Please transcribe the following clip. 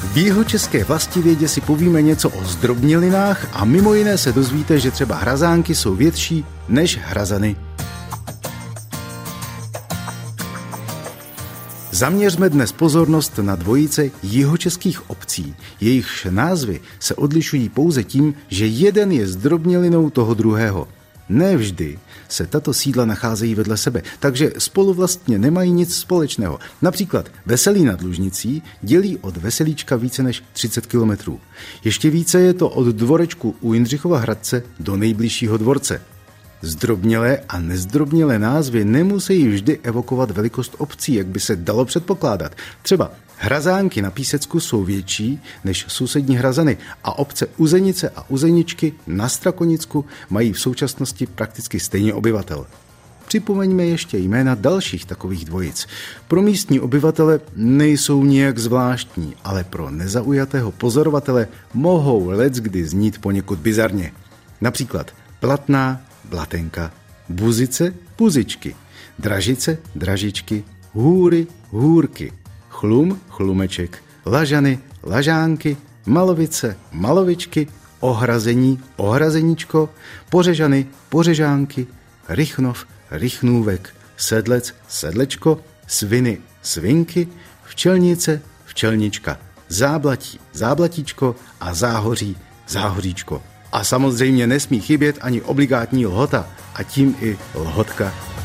V jihočeské vlastivědě si povíme něco o zdrobnělinách a mimo jiné se dozvíte, že třeba hrazánky jsou větší než hrazany. Zaměřme dnes pozornost na dvojice jihočeských obcí. Jejichž názvy se odlišují pouze tím, že jeden je zdrobnělinou toho druhého. Ne vždy se tato sídla nacházejí vedle sebe, takže spolu vlastně nemají nic společného. Například Veselí nad Lužnicí dělí od Veselíčka více než 30 kilometrů. Ještě více je to od dvorečku u Jindřichova Hradce do nejbližšího dvorce. Zdrobnělé a nezdrobnělé názvy nemusí vždy evokovat velikost obcí, jak by se dalo předpokládat. Třeba Hrazánky na Písecku jsou větší než sousední Hrazany a obce Uzenice a Uzeničky na Strakonicku mají v současnosti prakticky stejně obyvatel. Připomeňme ještě jména dalších takových dvojic. Pro místní obyvatele nejsou nijak zvláštní, ale pro nezaujatého pozorovatele mohou leckdy znít poněkud bizarně. Například Blatná, Blatenka, Buzice, Buzičky, Dražice, Dražičky, Hůry, Hůrky, Chlum, Chlumeček, Lažany, Lažánky, Malovice, Malovičky, Ohrazení, Ohrazeníčko, Pořežany, Pořežánky, Rychnov, Rychnůvek, Sedlec, Sedlečko, Sviny, Svinky, Včelnice, Včelnička, Záblatí, Záblatíčko a Záhoří, Záhoříčko. A samozřejmě nesmí chybět ani obligátní Lhota a tím i Lhotka.